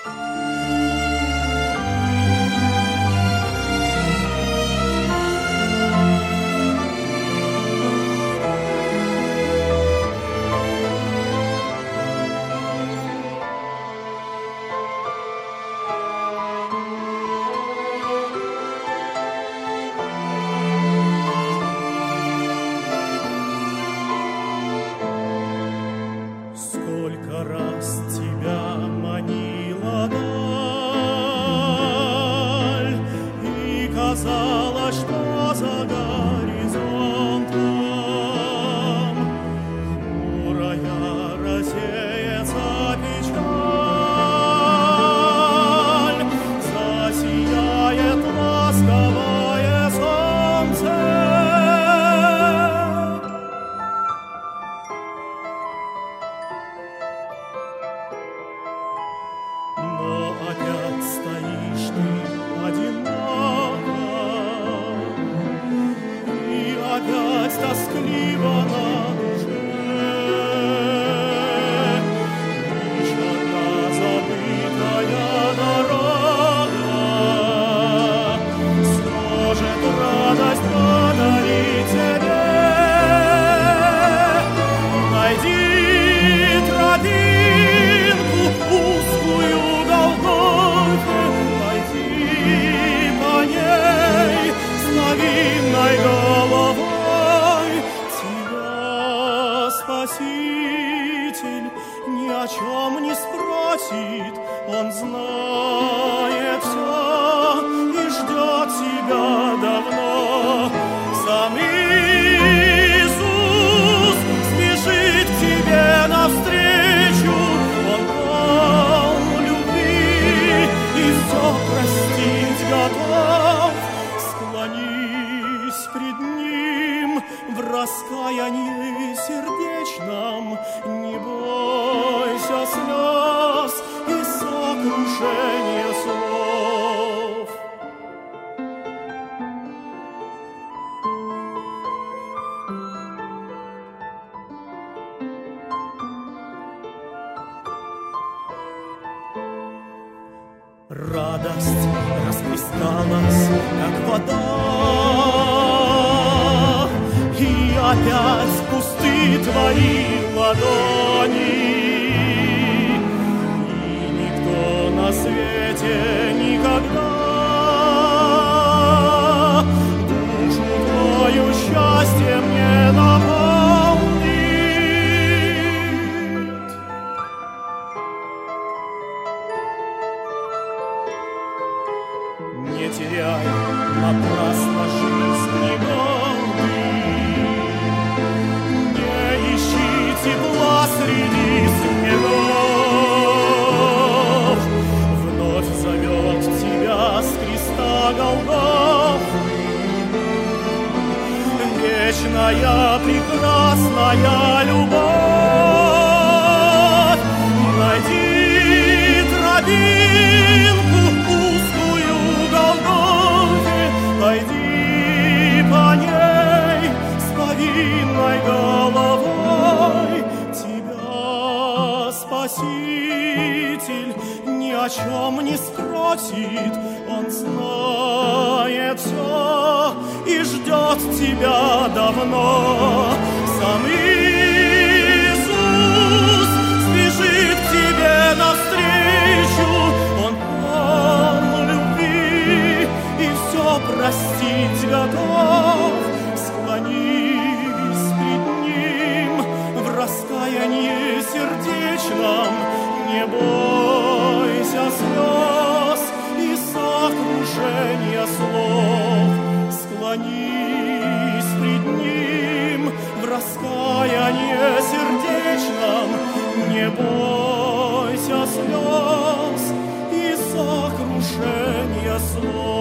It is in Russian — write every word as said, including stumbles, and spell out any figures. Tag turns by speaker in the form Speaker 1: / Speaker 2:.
Speaker 1: Казалось, что за горизонтом хмурая рассеется печаль, засияет ласковое солнце. Но опять стоишь ты одиноко, опять тоскливо на душе. Лишь одна забытая дорога сможет радость подарить тебе. Найди тропинку узкую Голгофы, найди по ней с новинной головой. Спаситель ни о чем не спросит, Он знает все и ждет тебя давно. Сам Иисус спешит к тебе навстречу, Он полон любви и все простить готов. Склонись пред Ним в раскаянии сердечном, не бойся слез и сокрушения слов. Радость расплескалась, как вода, и опять пусты твои ладони, и никто на свете никогда душу твою счастьем не наполнит. Не теряй напрасно жизни годы, не ищи тепла среди снегов. Вновь зовет тебя с креста Голгофы вечная прекрасная любовь. Найди тропинку узкую Голгофы, пойди по ней с повинной головой. Тебя Спаситель ни о чем не спросит, Он знает все и ждет тебя давно. Сам Иисус спешит к тебе навстречу, Он полон любви и все простить готов. Склонись пред Ним в раскаянии сердечном, не бойся слез и сокрушения слов. Склонись пред Ним в раскаянии сердечном, не бойся слез и сокрушения слов.